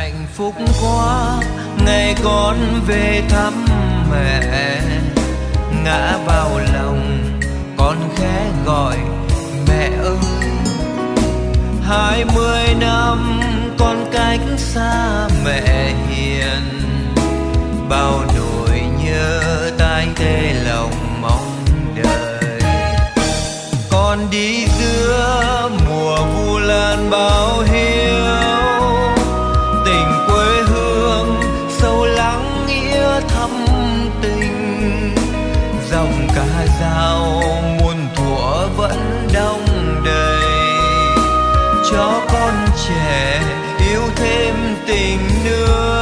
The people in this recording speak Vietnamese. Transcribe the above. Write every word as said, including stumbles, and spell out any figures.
hạnh phúc quá ngày con về thăm mẹ, ngã vào lòng con khẽ gọi mẹ ơi. Hai mươi năm con cách xa mẹ hiền, bao nỗi nhớ tai tê lòng mong đợi. Con đi giữa mùa vu lan báo hiu, tình quê hương sâu lắng nghĩa thắm tình. Dòng ca dao muôn thuở vẫn đong đầy, cho con trẻ yêu thêm tình nữa.